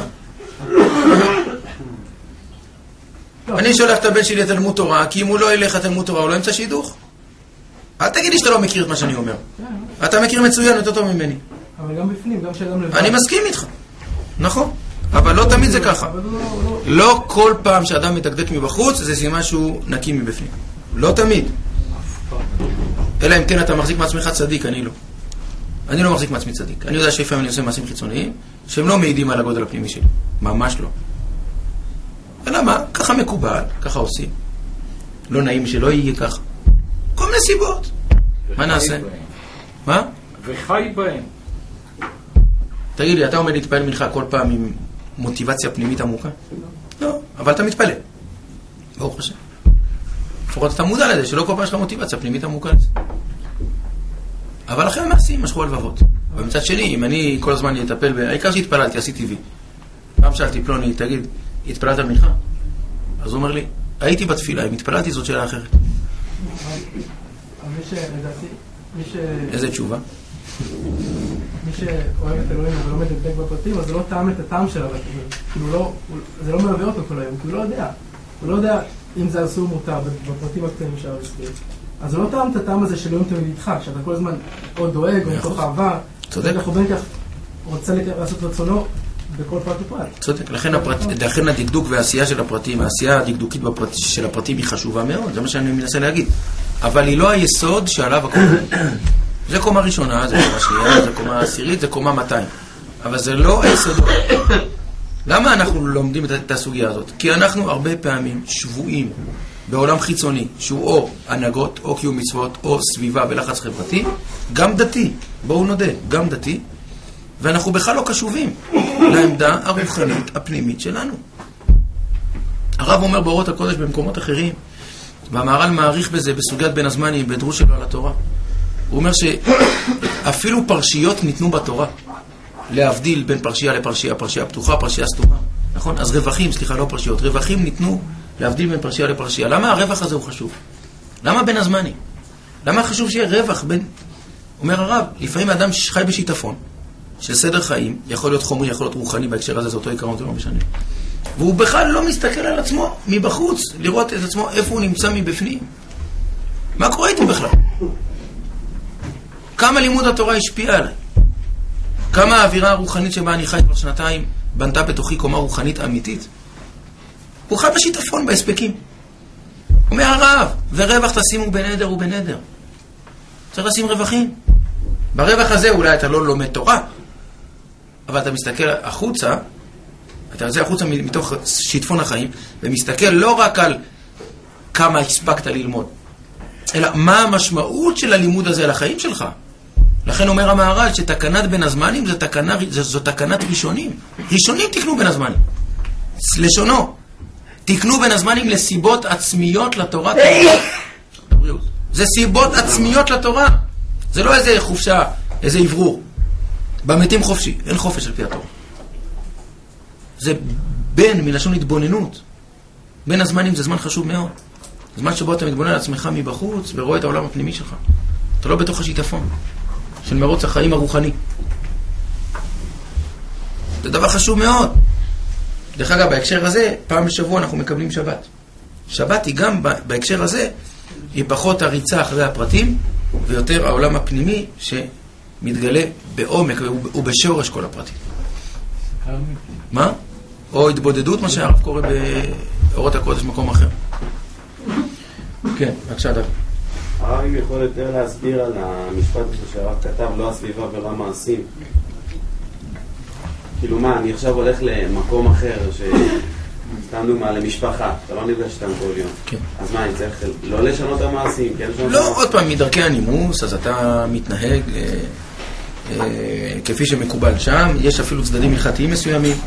אני שולח את הבן שלי לתלמוד תורה, כי אם הוא לא ילך לתלמוד תורה, הוא לא ימצא שידוך. אל תגיד לי שאתה לא מכיר את מה שאני אומר. אתה מכיר מצוין יותר טוב ממני. אבל גם בפנים, גם שאדם לבד. אני מסכים איתך. נכון. אבל לא תמיד זה ככה. לא כל פעם שאדם מתקדק מבחוץ, זה סימן שהוא נקי מבפנים. לא תמיד. אלא אם כן אתה מחזיק מעצמך צדיק, אני לא. אני לא מחזיק מעצמי צדיק. אני יודע שלפעמים אני עושה מעשים חיצוניים, שהם לא מעידים על הגודל הפנימי שלי. ממש לא. אלא מה? ככה מקובל, ככה עושים. לא נעים שלא יהיה ככה. כל מיני סיבות. מה נעשה? מה? וחי בהם. תגיד לי, אתה עומד להתפעל מנחה כל פעם עם מוטיבציה פנימית עמוקה? לא, אבל אתה מתפעל. ברוך השם. לפחות אתה מודע לזה, שלא כל פעם יש לך מוטיבציה פנימית עמוקה לזה. אבל אחרי המעשים, משכו הלבבות. ומצד שני, אם אני כל הזמן אטפל העיקר שהתפללתי, עשיתי וי. פעם שאלתי פלוני, תגיד, התפללת מנחה? אז הוא אומר לי, הייתי בתפילה, אם התפללתי זאת שאלה אחרת. איזה תשובה? מי שאוהב את אלוהים ולא מדקדק בפרטים, אז זה לא טעם את הטעם שלה, זה לא מלווה אותו כל היום, כי הוא לא יודע. הוא לא יודע אם זה אסור מותר בפרטים הקטנים שהרב הסביר. אז זה לא טעם את הטעם הזה של יום תמיד איתך, כשאתה כל הזמן או דואג או מתוך אהבה, צודק. אנחנו בין כך רוצה לעשות רצונו בכל פרט ופרט. צודק, לכן הדקדוק והעשייה של הפרטים, העשייה הדקדוקית של הפרטים היא חשובה מאוד, זה מה שאני מנסה להגיד. אבל היא לא היסוד שעליו הכל. זה קומה ראשונה, זה קומה שנייה, זה קומה עשירית, זה קומה 200. אבל זה לא היסוד. למה אנחנו לומדים את הסוגיה הזאת? כי אנחנו הרבה פעמים שבועים בעולם חיצוני, שהוא או הנהגות, או קיום מצוות, או סביבה ולחץ חברתי, גם דתי, בואו נודה, גם דתי, ואנחנו בכלל לא קשובים לעמדה הרוחנית הפנימית שלנו. הרב אומר באורות הקודש במקומות אחרים, והמהר"ל מעריך בזה בסוגיית בין הזמנים, בדרוש שלו על התורה. הוא אומר שאפילו פרשיות ניתנו בתורה, להבדיל בין פרשייה לפרשייה, פרשייה פתוחה, פרשייה סתומה. נכון? אז רווחים, לא פרשיות, רווחים ניתנו להבדיל בין פרשייה לפרשייה. למה הרווח הזה הוא חשוב? למה בין הזמנים? למה חשוב שיהיה רווח בין... אומר הרב, לפעמים האדם חי בשיטפון, של סדר חיים, יכול להיות חומרי, יכול להיות רוחני, בהקשר הזה זה אותו עיקרון, זה לא משנה. והוא בכלל לא מסתכל על עצמו מבחוץ, לראות את עצמו איפה הוא נמצא מבפנים. מה קורה איתי בכלל? כמה לימוד התורה השפיע עליי? כמה האווירה הרוחנית שבה אני חי כבר שנתיים בנתה בתוכי קומה רוחנית אמיתית? הוא חי בשיטפון, בהספקים. אומר הרב, ורווח תשימו בנדר ובנדר. צריך לשים רווחים. ברווח הזה אולי אתה לא לומד תורה, אבל אתה מסתכל החוצה, אתה יוצא החוצה מתוך שיטפון החיים, ומסתכל לא רק על כמה הספקת ללמוד, אלא מה המשמעות של הלימוד הזה על החיים שלך. לכן אומר המהר"ל שתקנת בין הזמנים זו תקנת ראשונים. ראשונים תקנו בין הזמנים. לשונו, תקנו בין הזמנים לסיבות עצמיות לתורה. זה סיבות עצמיות לתורה. זה לא איזה חופשה, איזה עברור. במתים חופשי, אין חופש על פי התורה. זה בין מלשון התבוננות. בין הזמנים זה זמן חשוב מאוד. זמן שבו אתה מתבונן על עצמך מבחוץ ורואה את העולם הפנימי שלך. אתה לא בתוך השיטפון של מרוץ החיים הרוחני. זה דבר חשוב מאוד. דרך אגב, בהקשר הזה, פעם בשבוע אנחנו מקבלים שבת. שבת היא גם בהקשר הזה, היא פחות הריצה אחרי הפרטים, ויותר העולם הפנימי שמתגלה בעומק ובשורש כל הפרטים. מה? או התבודדות, מה שהרב קורא באורות הקודש מקום אחר. כן, בבקשה דוד. הרב, אם יכול יותר להסביר על המשפט הזה שהרב כתב, לא הסביבה ולא המעשים. כאילו מה, אני עכשיו הולך למקום אחר, סתם דוגמה, למשפחה, אתה לא נפגש איתם כל יום. כן. אז מה, אני צריך לא לשנות את המעשים? לא, עוד פעם, מדרכי הנימוס, אז אתה מתנהג כפי שמקובל שם. יש אפילו צדדים הלכתיים מסוימים,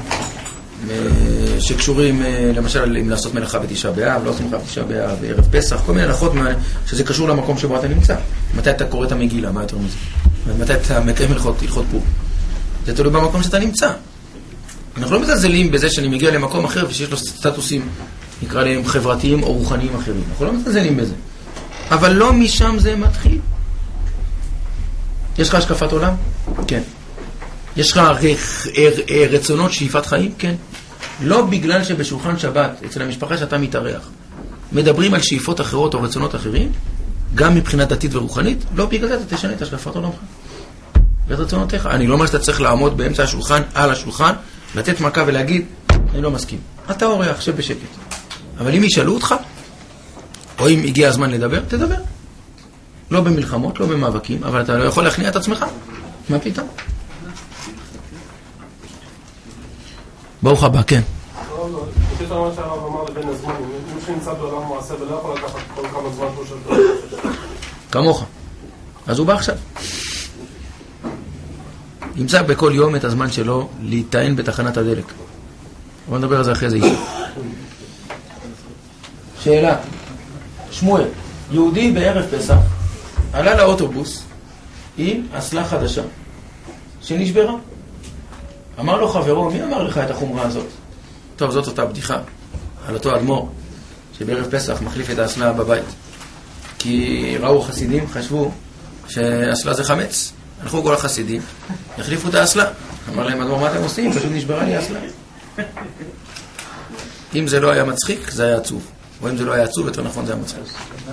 שקשורים למשל אם לעשות מלאכה בתשעה באב, לא לעשות מלאכה בתשעה באב, בערב פסח, כל מיני הלכות שזה קשור למקום שבו אתה נמצא. מתי אתה קורא את המגילה, מה יותר מזה? מתי אתה מקיים הלכות פור. זה תלוי במקום שאתה נמצא. אנחנו לא מזלזלים בזה שאני מגיע למקום אחר ושיש לו סטטוסים, נקרא להם חברתיים או רוחניים אחרים. אנחנו לא מזלזלים בזה. אבל לא משם זה מתחיל. יש לך השקפת עולם? כן. יש לך רצונות שאיפת חיים? כן. לא בגלל שבשולחן שבת, אצל המשפחה שאתה מתארח, מדברים על שאיפות אחרות או רצונות אחרים, גם מבחינה דתית ורוחנית, לא בגלל זה אתה תשנה את השקפת עולמך. ואת רצונותיך. אני לא אומר שאתה צריך לעמוד באמצע השולחן, על השולחן, לתת מכה ולהגיד, אני לא מסכים. אתה אורח, שב בשקט. אבל אם ישאלו אותך, או אם הגיע הזמן לדבר, תדבר. לא במלחמות, לא במאבקים, אבל אתה לא יכול להכניע את עצמך. מה פתאום? ברוך הבא, כן. יש לנו מה שהרב אמר לבין הזמנים. מי שנמצא בעולם מעשה ולא יכול לקחת כל כמה זמן כמו של כמוך. אז הוא בא עכשיו. ימצא בכל יום את הזמן שלו להיטען בתחנת הדלק. בוא נדבר על זה אחרי זה אישי. שאלה. שמואל, יהודי בערב פסח עלה לאוטובוס עם אסלה חדשה שנשברה. אמר לו חברו, מי אמר לך את החומרה הזאת? טוב, זאת אותה בדיחה על אותו אדמו"ר שבערב פסח מחליף את האסלה בבית. כי ראו חסידים, חשבו שאסלה זה חמץ. הלכו כל החסידים, החליפו את האסלה. אמר להם, אדמו"ר, מה אתם עושים? פשוט נשברה לי האסלה. אם זה לא היה מצחיק, זה היה עצוב. או אם זה לא היה עצוב, יותר נכון, זה היה מצחיק.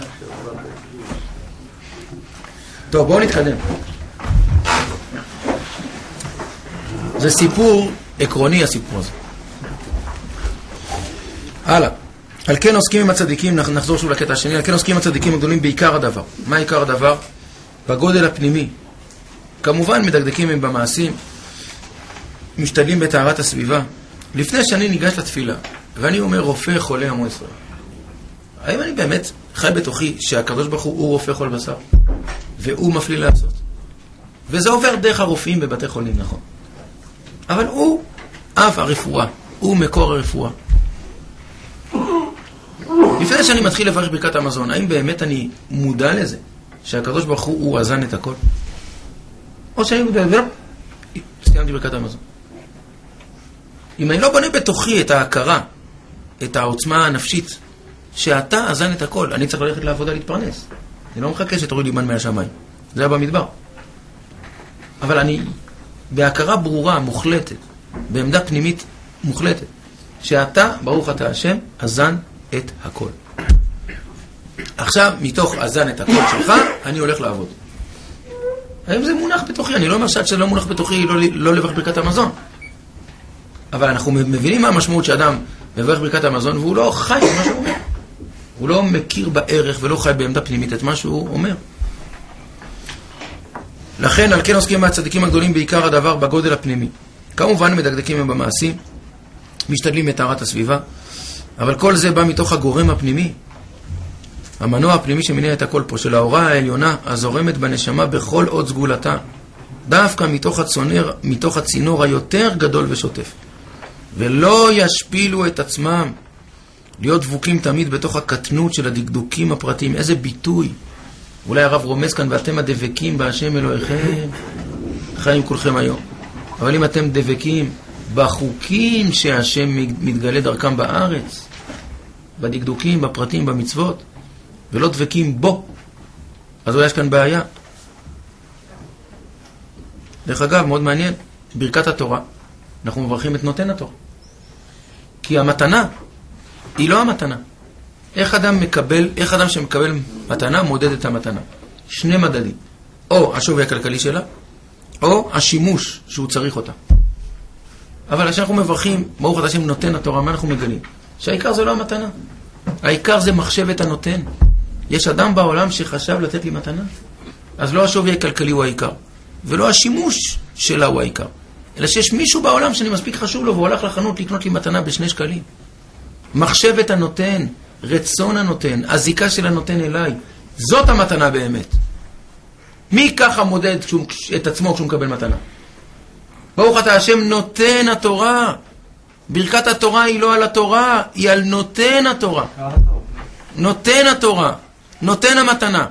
טוב, בואו נתקדם. זה סיפור עקרוני, הסיפור הזה. הלאה. על כן עוסקים עם הצדיקים, נחזור שוב לקטע השני, על כן עוסקים עם הצדיקים הגדולים בעיקר הדבר. מה עיקר הדבר? בגודל הפנימי. כמובן מדקדקים הם במעשים, משתדלים בטהרת הסביבה. לפני שאני ניגש לתפילה, ואני אומר רופא חולה עמו ישראל, האם אני באמת חי בתוכי שהקדוש ברוך הוא רופא כל בשר, והוא מפליא לעשות? וזה עובר דרך הרופאים בבתי חולים, נכון. אבל הוא אב הרפואה, הוא מקור הרפואה. לפני שאני מתחיל לברך ברכת המזון, האם באמת אני מודע לזה שהקדוש ברוך הוא אזן את הכל? או שאני מדבר, סיימתי ברכת המזון. אם אני לא בונה בתוכי את ההכרה, את העוצמה הנפשית, שאתה אזן את הכל, אני צריך ללכת לעבודה להתפרנס. אני לא מחכה שתוריד לי מן מהשמיים. זה היה במדבר. אבל אני בהכרה ברורה, מוחלטת, בעמדה פנימית מוחלטת, שאתה, ברוך אתה השם, אזן את הכל. עכשיו, מתוך אזן את הכל שלך, אני הולך לעבוד. האם זה מונח בתוכי? אני לא אומר שעד שלא מונח בתוכי לא לברך ברכת המזון. אבל אנחנו מבינים מה המשמעות שאדם מברך ברכת המזון, והוא לא חי את מה שהוא אומר. הוא לא מכיר בערך ולא חי בעמדה פנימית את מה שהוא אומר. לכן, על כן עוסקים מהצדיקים הגדולים בעיקר הדבר בגודל הפנימי. כמובן מדקדקים הם במעשים, משתדלים את טהרת הסביבה, אבל כל זה בא מתוך הגורם הפנימי. המנוע הפנימי שמניע את הכל פה, של האורה העליונה, הזורמת בנשמה בכל עוד סגולתה, דווקא מתוך הצינור היותר גדול ושוטף. ולא ישפילו את עצמם, להיות דבוקים תמיד בתוך הקטנות של הדקדוקים הפרטיים. איזה ביטוי. אולי הרב רומז כאן, ואתם הדבקים בהשם אלוהיכם, חיים כולכם היום. אבל אם אתם דבקים בחוקים שהשם מתגלה דרכם בארץ, בדקדוקים, בפרטים, במצוות, ולא דבקים בו, אז אולי יש כאן בעיה. דרך אגב, מאוד מעניין, ברכת התורה, אנחנו מברכים את נותן התורה. כי המתנה היא לא המתנה. איך אדם שמקבל מתנה מודד את המתנה? שני מדדים. או השווי הכלכלי שלה, או השימוש שהוא צריך אותה. אבל כשאנחנו מברכים, ברוך אתה השם נותן התורה, מה אנחנו מגלים? שהעיקר זה לא המתנה. העיקר זה מחשבת הנותן. יש אדם בעולם שחשב לתת לי מתנה. אז לא השווי הכלכלי הוא העיקר, ולא השימוש שלה הוא העיקר. אלא שיש מישהו בעולם שאני מספיק חשוב לו, והוא הולך לחנות לקנות לי מתנה ב2 שקלים. מחשבת הנותן, רצון הנותן, הזיקה של הנותן אליי, זאת המתנה באמת. מי ככה מודד את עצמו כשהוא מקבל מתנה? ברוך אתה השם נותן התורה. ברכת התורה היא לא על התורה, היא על נותן התורה. נותן התורה, נותן המתנה.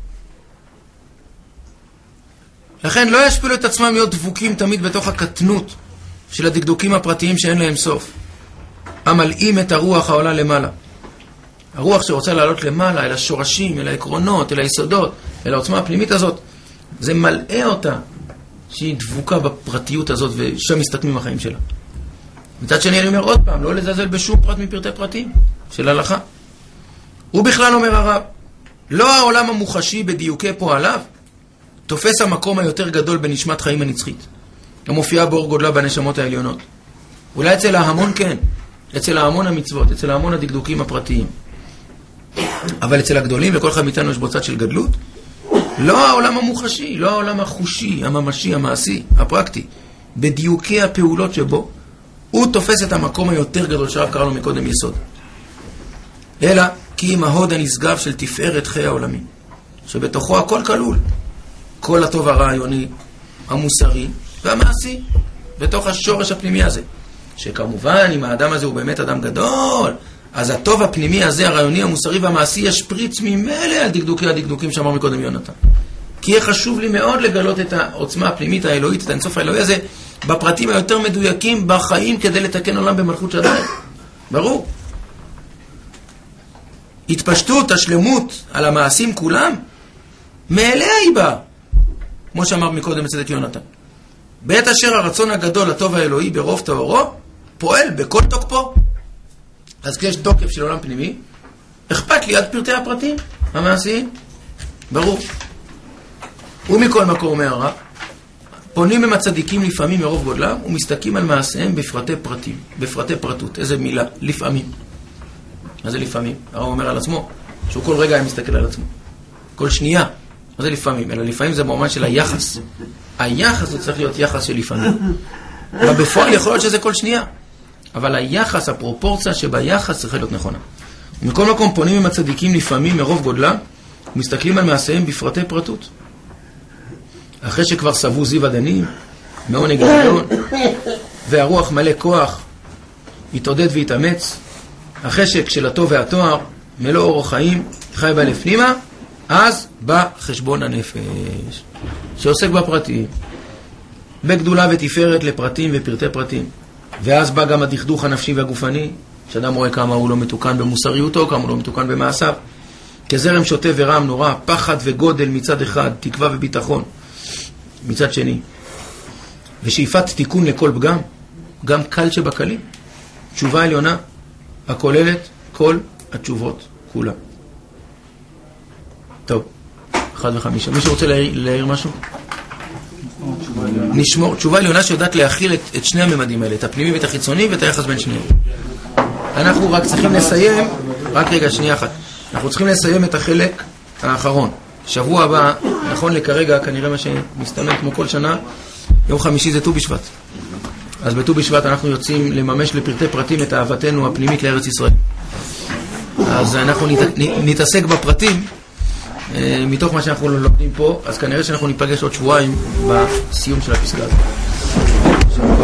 לכן לא ישפילו את עצמם להיות דבוקים תמיד בתוך הקטנות של הדקדוקים הפרטיים שאין להם סוף. המלאים את הרוח העולה למעלה. הרוח שרוצה לעלות למעלה, אל השורשים, אל העקרונות, אל היסודות, אל העוצמה הפנימית הזאת, זה מלאה אותה שהיא דבוקה בפרטיות הזאת, ושם מסתכמים החיים שלה. מצד שני אני אומר עוד פעם, לא לזלזל בשום פרט מפרטי פרטים של הלכה. הוא בכלל אומר הרב, לא העולם המוחשי בדיוקי פועליו, תופס המקום היותר גדול בנשמת חיים הנצחית, המופיעה באור גודלה בנשמות העליונות. אולי אצל ההמון כן, אצל ההמון המצוות, אצל ההמון הדקדוקים הפרטיים. אבל אצל הגדולים, וכל אחד מאיתנו יש בו צד של גדלות, לא העולם המוחשי, לא העולם החושי, הממשי, המעשי, הפרקטי, בדיוקי הפעולות שבו, הוא תופס את המקום היותר גדול שהרב קרא לו מקודם יסוד. אלא כי אם ההוד הנשגב של תפארת חיי העולמים, שבתוכו הכל כלול, כל הטוב הרעיוני, המוסרי והמעשי, בתוך השורש הפנימי הזה. שכמובן, אם האדם הזה הוא באמת אדם גדול, אז הטוב הפנימי הזה, הרעיוני, המוסרי והמעשי, ישפריץ ממילא על הדקדוקים שאמר מקודם יונתן. כי יהיה חשוב לי מאוד לגלות את העוצמה הפנימית האלוהית, את האינסוף האלוהי הזה, בפרטים היותר מדויקים בחיים, כדי לתקן עולם במלכות שדיים. ברור. התפשטות, השלמות על המעשים כולם, מאליה היא באה. כמו שאמר מקודם בצדק יונתן. בעת אשר הרצון הגדול, הטוב האלוהי, ברוב תאורו, פועל בכל תוקפו. אז כשיש תוקף של עולם פנימי, אכפת לי עד פרטי הפרטים המעשיים. ברור. ומכל מקום אומר הרב, פונים הם הצדיקים לפעמים מרוב גודלם, ומסתכים על מעשיהם בפרטי פרטים, בפרטי פרטות. איזה מילה? לפעמים. מה זה לפעמים? הרב אומר על עצמו, שהוא כל רגע היה מסתכל על עצמו. כל שנייה. מה זה לפעמים? אלא לפעמים זה במובן של היחס. היחס זה צריך להיות יחס של לפעמים. אבל בפועל יכול להיות שזה כל שנייה. אבל היחס, הפרופורציה שביחס צריך להיות נכונה. ומכל מקום פונים עם הצדיקים לפעמים מרוב גודלם, ומסתכלים על מעשיהם בפרטי פרטות. אחרי שכבר סבו זיו הדנים, מעונג העליון, והרוח מלא כוח, יתעודד ויתאמץ, החשק של הטוב והתואר, מלוא אור החיים, חי בה לפנימה, אז בא חשבון הנפש, שעוסק בפרטים, בגדולה ותפארת לפרטים ופרטי פרטים. ואז בא גם הדכדוך הנפשי והגופני, שאדם רואה כמה הוא לא מתוקן במוסריותו, כמה הוא לא מתוקן במעשיו, כזרם שוטה ורעם נורא, פחד וגודל מצד אחד, תקווה וביטחון מצד שני, ושאיפת תיקון לכל פגם, גם קל שבקלים, תשובה עליונה הכוללת כל התשובות כולה. טוב, 1 ו5. מי שרוצה להעיר משהו? נשמור, תשובה עליונה שיודעת להכיל את שני הממדים האלה, את הפנימי ואת החיצוני ואת היחס בין שניהם. אנחנו רק צריכים לסיים, רק רגע, שנייה אחת. אנחנו צריכים לסיים את החלק האחרון. שבוע הבא, נכון לכרגע, כנראה מה שמסתמן כמו כל שנה, יום חמישי זה ט"ו בשבט. אז בט"ו בשבט אנחנו יוצאים לממש לפרטי פרטים את אהבתנו הפנימית לארץ ישראל. אז אנחנו נתעסק בפרטים מתוך מה שאנחנו לומדים פה, אז כנראה שאנחנו ניפגש עוד שבועיים בסיום של הפסקה הזאת.